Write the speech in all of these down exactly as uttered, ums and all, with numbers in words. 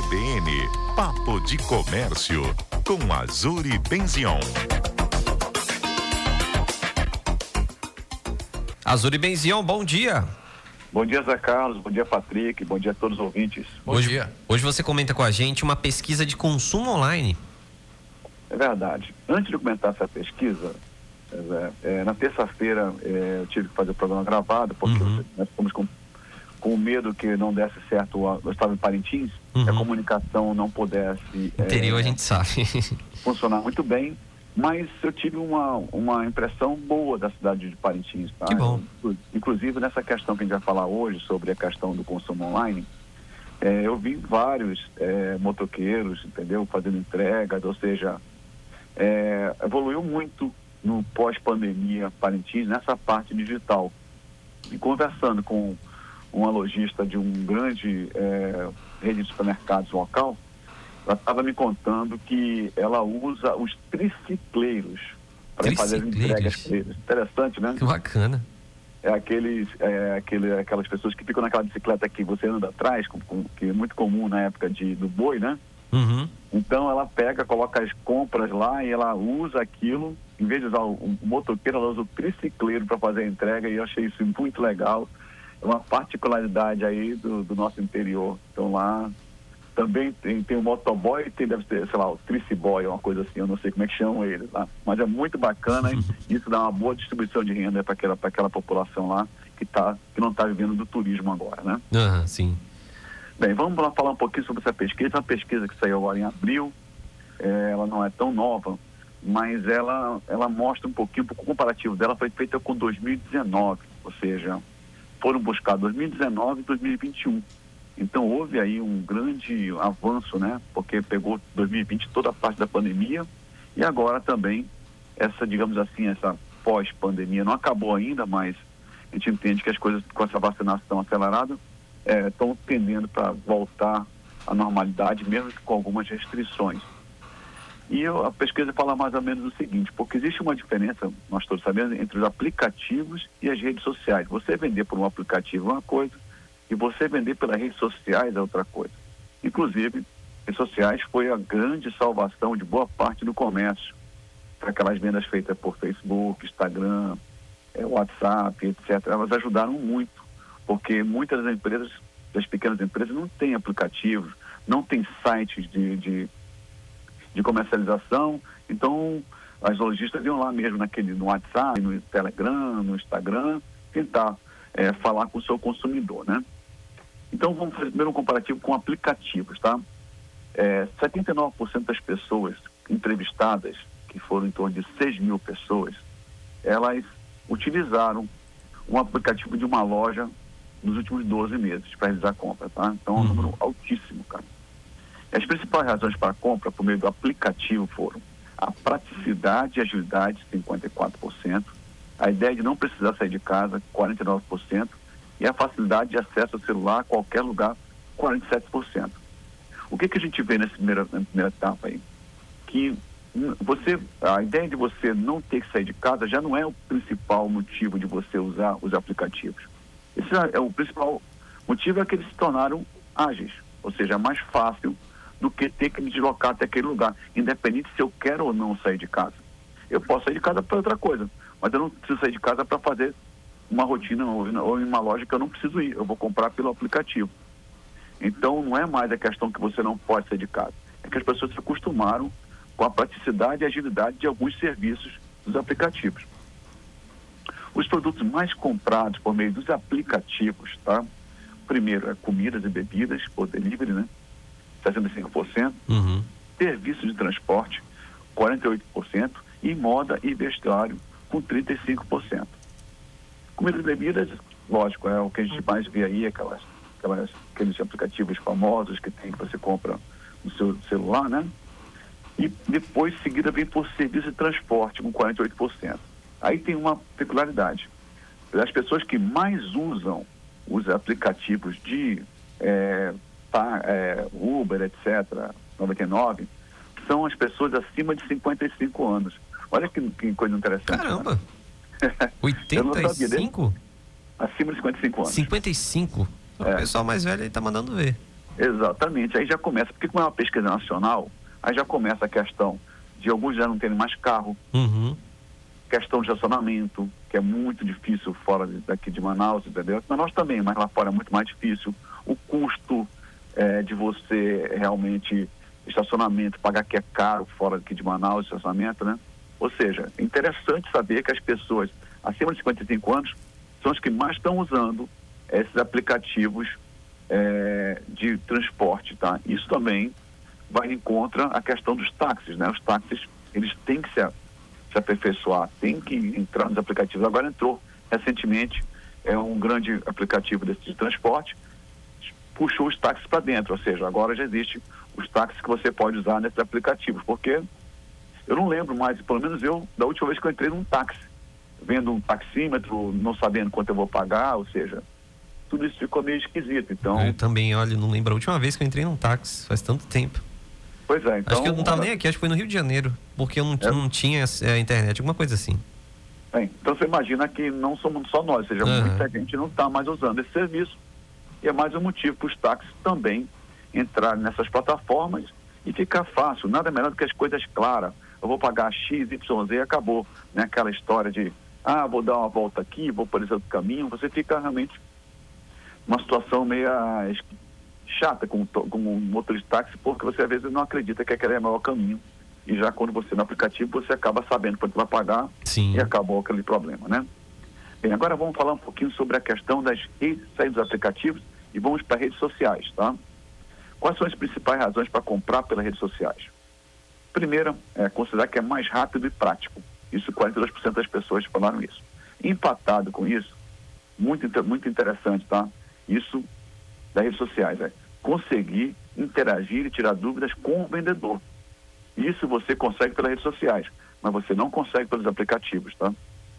B N, Papo de Comércio, com Azuri Benzion. Azuri Benzion, bom dia. Bom dia, Zé Carlos, bom dia, Patrick, bom dia a todos os ouvintes. Bom hoje, dia. Hoje você comenta com a gente uma pesquisa de consumo online. É verdade. Antes de comentar essa pesquisa, é, é, na terça-feira é, eu tive que fazer o programa gravado, porque uhum. nós fomos com, com medo que não desse certo, eu estava em Parintins, uhum. que a comunicação não pudesse... Interior é, a gente sabe. funcionar muito bem, mas eu tive uma, uma impressão boa da cidade de Parintins. Tá? Que bom. Eu, inclusive nessa questão que a gente vai falar hoje, sobre a questão do consumo online, é, eu vi vários é, motoqueiros, entendeu, fazendo entregas, ou seja, é, evoluiu muito no pós-pandemia Parintins nessa parte digital. E conversando com uma lojista de um grande é, rede de supermercados local, ela estava me contando que ela usa os tricicleiros para fazer as entregas para eles. Interessante, né? Que bacana. É, aqueles, é aquele, aquelas pessoas que ficam naquela bicicleta que você anda atrás, com, com, que é muito comum na época de, do boi, né? Uhum. Então ela pega, coloca as compras lá e ela usa aquilo, em vez de usar o, o motoqueiro, ela usa o tricicleiro para fazer a entrega, e eu achei isso muito legal. É uma particularidade aí do, do nosso interior. Então lá também tem, tem o motoboy, tem, deve ter, sei lá, o triciboy, uma coisa assim, eu não sei como é que chamam ele lá. Mas é muito bacana, hein? Isso dá uma boa distribuição de renda para aquela, para aquela população lá que, tá, que não está vivendo do turismo agora, né? Uhum, sim. Bem, vamos lá falar um pouquinho sobre essa pesquisa. Uma pesquisa que saiu agora em abril, é, ela não é tão nova, mas ela, ela mostra um pouquinho, o comparativo dela foi feita com dois mil e dezenove, ou seja, foram buscar dois mil e dezenove e dois mil e vinte e um. Então houve aí um grande avanço, né? Porque pegou dois mil e vinte toda a parte da pandemia e agora também essa, digamos assim, essa pós-pandemia não acabou ainda, mas a gente entende que as coisas com essa vacinação acelerada estão é, tendendo para voltar à normalidade, mesmo que com algumas restrições. E eu, a pesquisa fala mais ou menos o seguinte, porque existe uma diferença, nós todos sabemos, entre os aplicativos e as redes sociais. Você vender por um aplicativo é uma coisa, e você vender pelas redes sociais é outra coisa. Inclusive, redes sociais foi a grande salvação de boa parte do comércio, para aquelas vendas feitas por Facebook, Instagram, é, WhatsApp, etcétera. Elas ajudaram muito, porque muitas das empresas, das pequenas empresas, não têm aplicativos, não têm sites de, de, de comercialização. Então, as lojistas iam lá mesmo naquele, no WhatsApp, no Telegram, no Instagram, tentar é, falar com o seu consumidor, né? Então, vamos fazer primeiro um comparativo com aplicativos, tá? É, setenta e nove por cento das pessoas entrevistadas, que foram em torno de seis mil pessoas, elas utilizaram um aplicativo de uma loja nos últimos doze meses para realizar a compra, tá? Então, é um número altíssimo, cara. As principais razões para a compra por meio do aplicativo foram a praticidade e agilidade, cinquenta e quatro por cento, a ideia de não precisar sair de casa, quarenta e nove por cento, e a facilidade de acesso ao celular a qualquer lugar, quarenta e sete por cento. O que que a gente vê nessa primeira, na primeira etapa aí? Que você, a ideia de você não ter que sair de casa já não é o principal motivo de você usar os aplicativos. Esse é o principal motivo, é que eles se tornaram ágeis, ou seja, mais fácil do que ter que me deslocar até aquele lugar, independente se eu quero ou não sair de casa. Eu posso sair de casa para outra coisa, mas eu não preciso sair de casa para fazer uma rotina ou, ou em uma loja que eu não preciso ir, eu vou comprar pelo aplicativo. Então não é mais a questão que você não pode sair de casa, é que as pessoas se acostumaram com a praticidade e agilidade de alguns serviços dos aplicativos. Os produtos mais comprados por meio dos aplicativos, tá? Primeiro é comidas e bebidas, por delivery, né? sessenta e cinco por cento. Uhum. Serviços de transporte, quarenta e oito por cento. E moda e vestuário, com trinta e cinco por cento. Comidas e bebidas, lógico, é o que a gente mais vê aí, aquelas, aquelas, aqueles aplicativos famosos que tem, que você compra no seu celular, né? E depois, seguida, vem por serviço de transporte, com quarenta e oito por cento. Aí tem uma peculiaridade. As pessoas que mais usam os aplicativos de é, tá, é, Uber, etcétera, noventa e nove, são as pessoas acima de cinquenta e cinco anos. Olha que, que coisa interessante. Caramba! oitenta e cinco? Acima de cinquenta e cinco anos. cinquenta e cinco? É. O pessoal mais velho aí tá mandando ver. Exatamente, aí já começa, porque como é uma pesquisa nacional, aí já começa a questão de alguns já não terem mais carro, Uhum. questão de estacionamento, que é muito difícil fora de, daqui de Manaus, entendeu? Manaus também, mas lá fora é muito mais difícil. O custo é, de você realmente, estacionamento, pagar que é caro fora daqui de Manaus, estacionamento, né? Ou seja, é interessante saber que as pessoas acima de cinquenta e cinco anos são as que mais estão usando esses aplicativos é, de transporte, tá? Isso também vai em contra a questão dos táxis, né? Os táxis, eles têm que se, se aperfeiçoar, têm que entrar nos aplicativos. Agora entrou recentemente é um grande aplicativo desse de transporte, puxou os táxis para dentro, ou seja, agora já existe os táxis que você pode usar nesses aplicativos, porque eu não lembro mais, pelo menos eu, da última vez que eu entrei num táxi, vendo um taxímetro, não sabendo quanto eu vou pagar, ou seja, tudo isso ficou meio esquisito, então... Eu também, olha, não lembro a última vez que eu entrei num táxi, faz tanto tempo. Pois é, então... Acho que eu não estava nem aqui, acho que foi no Rio de Janeiro, porque eu não, é. não tinha é, internet, alguma coisa assim. Bem, então você imagina que não somos só nós, ou seja, uhum. muita gente não está mais usando esse serviço, e é mais um motivo para os táxis também entrarem nessas plataformas e ficar fácil, nada melhor do que as coisas claras. Eu vou pagar X, Y, Z e acabou, né? Aquela história de, ah, vou dar uma volta aqui, vou por esse outro caminho, você fica realmente uma situação meio chata como, como um motorista de táxi, porque você às vezes não acredita que aquele é o maior caminho, e já quando você no aplicativo, você acaba sabendo quanto vai pagar. Sim. E acabou aquele problema, né? Bem, agora vamos falar um pouquinho sobre a questão das redes, sair dos aplicativos e vamos para redes sociais, tá? Quais são as principais razões para comprar pelas redes sociais? Primeira, é considerar que é mais rápido e prático. Isso, quarenta e dois por cento das pessoas falaram isso. Empatado com isso, muito, muito interessante, tá? Isso das redes sociais, é conseguir interagir e tirar dúvidas com o vendedor. Isso você consegue pelas redes sociais, mas você não consegue pelos aplicativos, tá?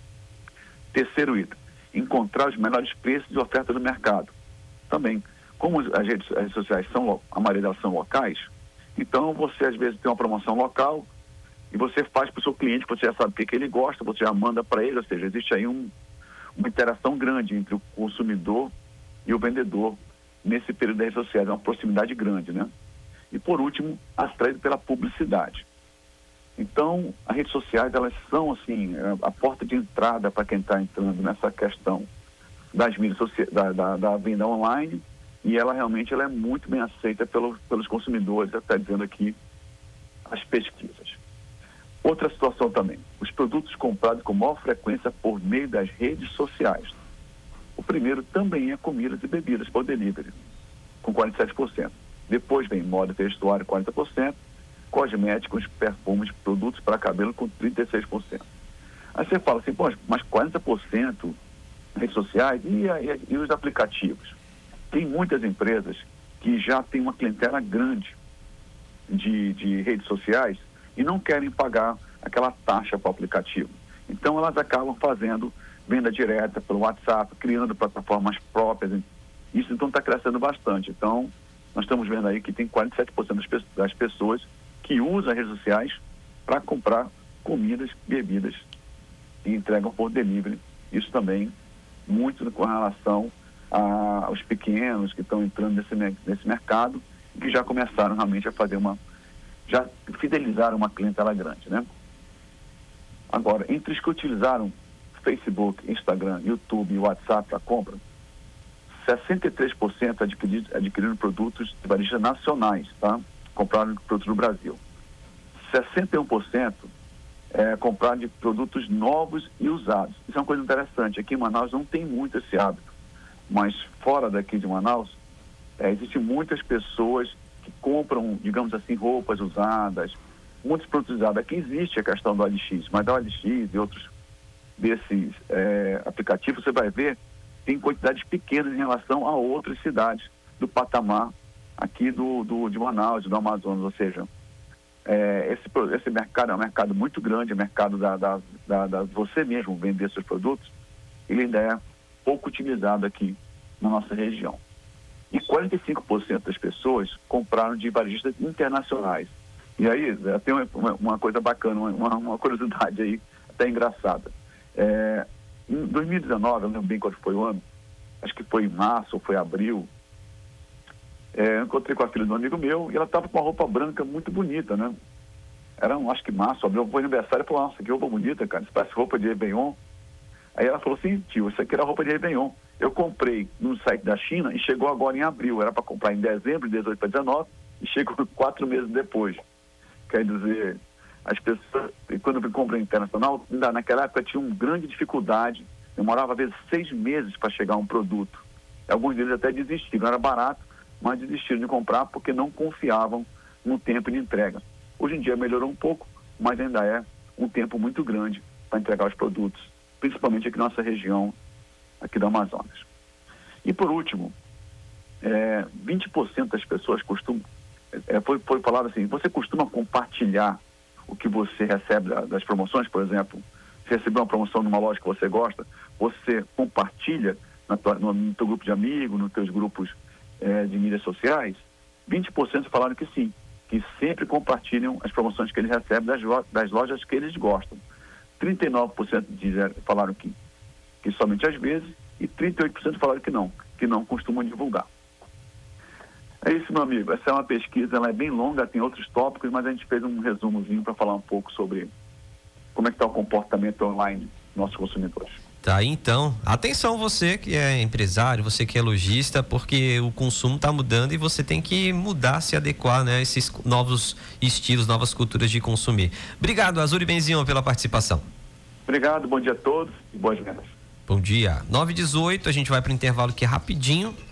Terceiro item, encontrar os melhores preços e ofertas do mercado. Também, como as redes, as redes sociais são, a maioria delas são locais, então você às vezes tem uma promoção local e você faz para o seu cliente, você já sabe o que, que ele gosta, você já manda para ele, ou seja, existe aí um, uma interação grande entre o consumidor e o vendedor nesse período das redes sociais, é uma proximidade grande, né? E por último, atraído pela publicidade. Então, as redes sociais, elas são, assim, a porta de entrada para quem está entrando nessa questão das mídias sociais, da, da, da venda online, e ela realmente ela é muito bem aceita pelo, pelos consumidores, está dizendo aqui as pesquisas. Outra situação também, os produtos comprados com maior frequência por meio das redes sociais. O primeiro também é comidas e bebidas por delivery, com quarenta e sete por cento. Depois vem moda e vestuário, quarenta por cento, cosméticos, perfumes, produtos para cabelo com trinta e seis por cento. Aí você fala assim, pô, mas quarenta por cento redes sociais e, e, e os aplicativos? Tem muitas empresas que já têm uma clientela grande de, de redes sociais e não querem pagar aquela taxa para o aplicativo. Então elas acabam fazendo venda direta pelo WhatsApp, criando plataformas próprias. Isso então está crescendo bastante. Então nós estamos vendo aí que tem quarenta e sete por cento das pessoas que usam as redes sociais para comprar comidas, bebidas e entregam por delivery. Isso também muito com relação a, aos pequenos que estão entrando nesse, nesse mercado e que já começaram realmente a fazer uma, já fidelizaram uma clientela grande, né? Agora, entre os que utilizaram Facebook, Instagram, YouTube e WhatsApp para compra, sessenta e três por cento adquiriram, adquiriram produtos de varejistas nacionais, tá? Compraram produtos no Brasil. sessenta e um por cento é, compraram de produtos novos e usados. Isso é uma coisa interessante. Aqui em Manaus não tem muito esse hábito, mas fora daqui de Manaus, é, existem muitas pessoas que compram, digamos assim, roupas usadas, muitos produtos usados. Aqui existe a questão do O L X, mas da O L X e outros desses é, aplicativos, você vai ver, tem quantidades pequenas em relação a outras cidades do patamar aqui do, do, de Manaus, do Amazonas, ou seja, é, esse, esse mercado é um mercado muito grande, é mercado da, da, da, da você mesmo vender seus produtos, ele ainda é pouco utilizado aqui na nossa região. E quarenta e cinco por cento das pessoas compraram de varejistas internacionais. E aí, tem uma, uma coisa bacana, uma, uma curiosidade aí, até engraçada. É, em dois mil e dezenove, eu não lembro bem qual foi o ano, acho que foi em março ou foi abril, É, eu encontrei com a filha de um amigo meu e ela estava com uma roupa branca muito bonita, né? Era, um, acho que março, abril, foi aniversário, e falou, nossa, que roupa bonita, cara, isso parece roupa de Réveillon. Aí ela falou assim, tio, isso aqui era roupa de Réveillon. Eu comprei no site da China e chegou agora em abril, era para comprar em dezembro, de dezoito para dezenove, e chegou quatro meses depois. Quer dizer, as pessoas, quando eu compro internacional, ainda naquela época tinha uma grande dificuldade, demorava às vezes seis meses para chegar um produto. Alguns deles até desistiram, era barato, mas desistiram de comprar porque não confiavam no tempo de entrega. Hoje em dia melhorou um pouco, mas ainda é um tempo muito grande para entregar os produtos, principalmente aqui na nossa região, aqui do Amazonas. E por último, é, vinte por cento das pessoas costumam, é, foi, foi falado assim, você costuma compartilhar o que você recebe das promoções, por exemplo, se receber uma promoção numa loja que você gosta, você compartilha na tua, no, no teu grupo de amigos, nos teus grupos é, de mídias sociais? vinte por cento falaram que sim, que sempre compartilham as promoções que eles recebem das, das lojas que eles gostam. trinta e nove por cento dizer, falaram que, que somente às vezes, e trinta e oito por cento falaram que não, que não costumam divulgar. É isso, meu amigo. Essa é uma pesquisa, ela é bem longa, tem outros tópicos, mas a gente fez um resumozinho para falar um pouco sobre como é que está o comportamento online dos nossos consumidores. Tá aí, então. Atenção você que é empresário, você que é lojista, porque o consumo está mudando e você tem que mudar, se adequar, né, a esses novos estilos, novas culturas de consumir. Obrigado, Azuri Benzinho, pela participação. Obrigado, bom dia a todos e boas vendas. Bom dia. nove e dezoito, a gente vai para o intervalo aqui rapidinho.